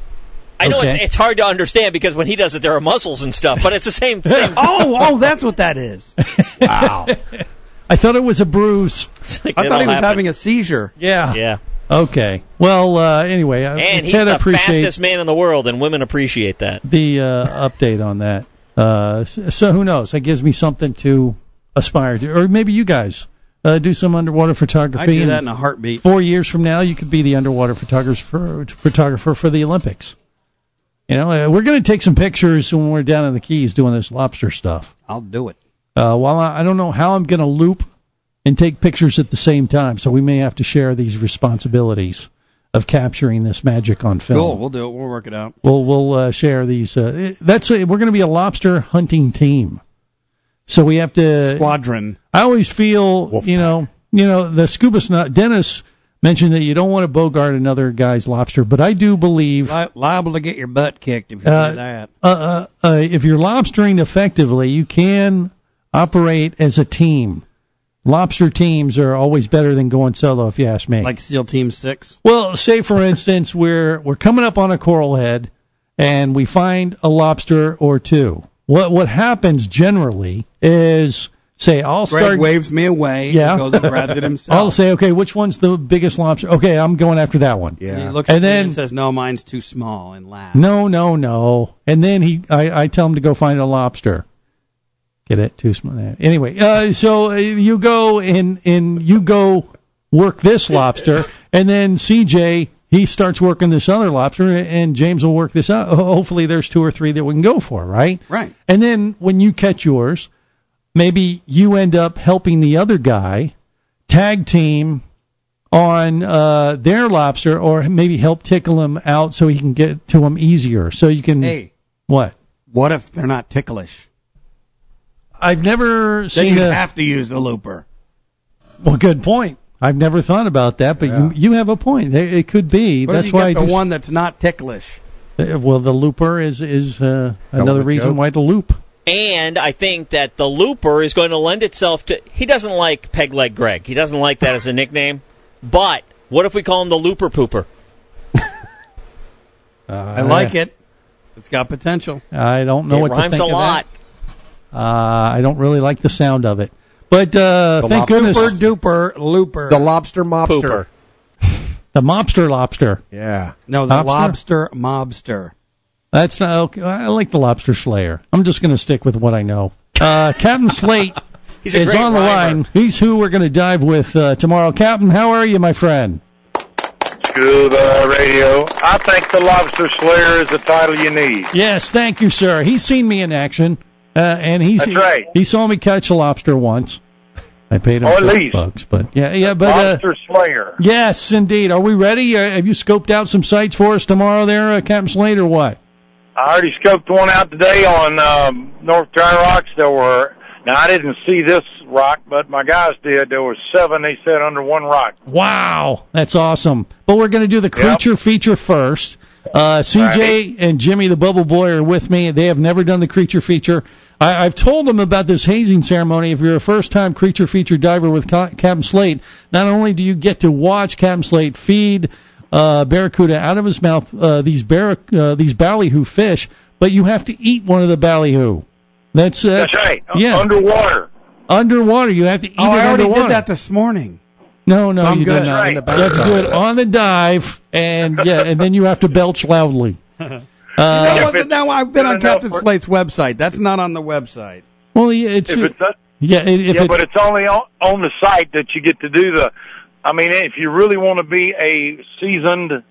G: I know
F: Okay.
G: it's, it's hard to understand because when he does it, there are muscles and stuff, but it's the same thing.
E: oh, oh, that's what that is. Wow.
F: I thought it was a bruise.
G: Like,
E: I thought he was
G: happened.
E: having a seizure.
F: Yeah.
G: Yeah.
F: Okay. Well, uh, anyway, I
G: And he's
F: can
G: the
F: appreciate
G: fastest man in the world, and women appreciate that.
F: the uh, update on that. Uh, so who knows? That gives me something to aspire to, or maybe you guys uh, do some underwater photography.
E: I'd do
F: and
E: that in a heartbeat.
F: Four years from now, you could be the underwater photographer photographer for the Olympics. You know, uh, we're going to take some pictures when we're down in the Keys doing this lobster stuff.
E: I'll do it.
F: Uh, while I, I don't know how I'm going to loop and take pictures at the same time, so we may have to share these responsibilities of capturing this magic on film.
E: Cool. We'll do it. We'll work it out.
F: We'll we'll uh, share these. Uh, that's we're going to be a lobster hunting team, so we have to
E: Squadron.
F: I always feel
I: Wolf
F: you know you know the scuba snout. Dennis mentioned that you don't want to bogart another guy's lobster, but I do believe
E: Li- liable to get your butt kicked if you
F: uh,
E: do that.
F: uh, uh, uh, if you're lobstering effectively, you can operate as a team. Lobster teams are always better than going solo, if you ask me.
E: Like SEAL Team Six.
F: Well, say for instance, we're we're coming up on a coral head, and we find a lobster or two. What what happens generally is, say, I'll
E: Greg
F: start.
E: waves me away.
F: Yeah.
E: He goes and grabs it himself.
F: I'll say, okay, which one's the biggest lobster? Okay, I'm going after that one.
E: And he
I: Yeah.
E: looks
F: And
E: at me
F: then-
E: and says, "No, mine's too small," and laughs.
F: No, no, no. And then he, I, I tell him to go find a lobster. Get it? Too small. Anyway, uh, so uh, you go and and you go work this lobster, and then C J he starts working this other lobster, and James will work this out. Hopefully, there's two or three that we can go for, right?
E: Right.
F: And then when you catch yours, maybe you end up helping the other guy tag team on uh, their lobster, or maybe help tickle him out so he can get to him easier. So you can.
E: Hey.
F: What?
E: What if they're not ticklish?
F: I've never
E: Then
F: seen
E: you
F: a.
E: have to use the looper.
F: Well, good point. I've never thought about that, but
I: Yeah.
F: you you have a point. It, it could be.
E: What
F: That's
E: if you
F: why I
E: get the
F: just,
E: one that's not ticklish?
F: uh, well, the looper is is uh,
I: Tell
F: another
I: the
F: reason
I: joke.
F: why to loop.
G: And I think that the looper is going to lend itself to... He doesn't like Peg Leg Greg. He doesn't like that as a nickname. But what if we call him the Looper Pooper?
F: Uh,
E: I like it. It's got potential.
F: I don't know
G: it
F: what
G: rhymes
F: to think
G: a
F: of
G: lot.
F: that. Uh, I don't really like the sound of it, but uh,
I: The
F: thank
I: lobster
F: goodness
E: Super duper looper.
I: The lobster mobster.
G: Pooper.
F: the mobster lobster.
I: Yeah.
E: no, the
F: Lobster?
E: lobster mobster.
F: That's not okay. I like the lobster slayer. I'm just going to stick with what I know. Uh, Captain Slate
G: He's a
F: is
G: great
F: on the
G: rhymer.
F: line. He's who we're going to dive with uh, tomorrow. Captain, how are you, my friend?
S: Scuba Radio. I think the Lobster Slayer is the title you need.
F: Yes, thank you, sir. He's seen me in action, uh, and he's
S: That's right.
F: he saw me catch a lobster once. I paid him
S: Or at
F: six
S: least.
F: bucks, but yeah, yeah, but uh,
S: Lobster Slayer.
F: yes, indeed. Are we ready? Uh, have you scoped out some sites for us tomorrow, there, uh, Captain Slate, or what?
S: I already scoped one out today on um, North Dry Rocks. There were, now I didn't see this rock, but my guys did. There were seven, they said, under one rock.
F: Wow, that's awesome. But we're going to do the creature feature first. Uh, C J and Jimmy the Bubble Boy are with me. They have never done the creature feature. I, I've told them about this hazing ceremony. If you're a first-time creature feature diver with Ca- Captain Slate, not only do you get to watch Captain Slate feed uh, barracuda out of his mouth uh, these barrac- uh, these ballyhoo fish, but you have to eat one of the ballyhoo. That's, uh,
S: That's right.
F: Yeah.
S: Underwater.
F: Underwater, you have to eat
E: Oh,
F: it
E: I already
F: underwater.
E: did that this morning.
F: No, no,
E: I'm
F: you
E: good.
F: did not.
E: Right.
F: You have to do it on the dive, and yeah, and then you have to belch loudly. Uh,
E: that wasn't, now I've been
S: good
E: on
S: enough
E: Captain
S: for-
E: Slate's website. That's not on the website.
F: well, yeah, it's
S: If it's a,
F: yeah, it, if
S: yeah,
F: it,
S: but it's only on, on the site that you get to do the, I mean, if you really want to be a seasoned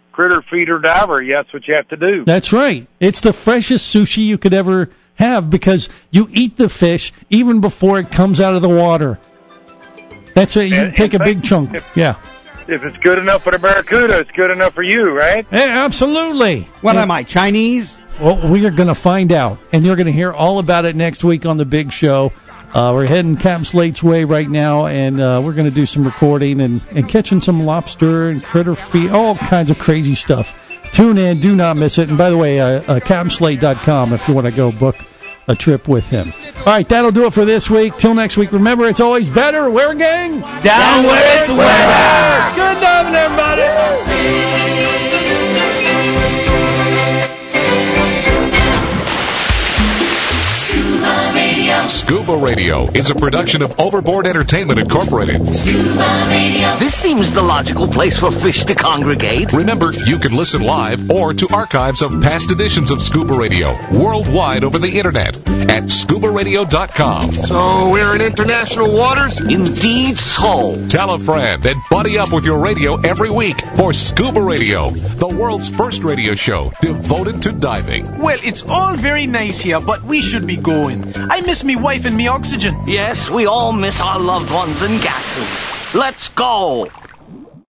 S: critter feeder diver, that's what you have to do.
F: That's right. It's the freshest sushi you could ever have because you eat the fish even before it comes out of the water. That's it. You
S: And-
F: take a
S: and
F: big chunk.
S: if-
F: Yeah.
S: If it's good enough for the barracuda, it's good enough for you, right?
F: Yeah, absolutely.
E: What
F: Yeah.
E: am I, Chinese?
F: Well, we are going to find out, and you're going to hear all about it next week on the big show. Uh, we're heading Captain Slate's way right now, and uh, we're going to do some recording and, and catching some lobster and critter feed, all kinds of crazy stuff. Tune in, do not miss it. And by the way, uh, uh, captain slate dot com if you want to go book a trip with him. All right, that'll do it for this week. Till next week, remember, it's always better. Where, gang?
K: Down where it's wetter.
F: Good night, everybody.
A: Scuba Radio is a production of Overboard Entertainment Incorporated.
K: This seems the logical place for fish to congregate.
A: Remember, you can listen live or to archives of past editions of Scuba Radio worldwide over the internet at scuba radio dot com.
K: So we're in international waters? Indeed so.
A: Tell a friend and buddy up with your radio every week for Scuba Radio, the world's first radio show devoted to diving.
T: Well, it's all very nice here, but we should be going. I miss me wife and me oxygen.
K: Yes, we all miss our loved ones and gases. Let's go.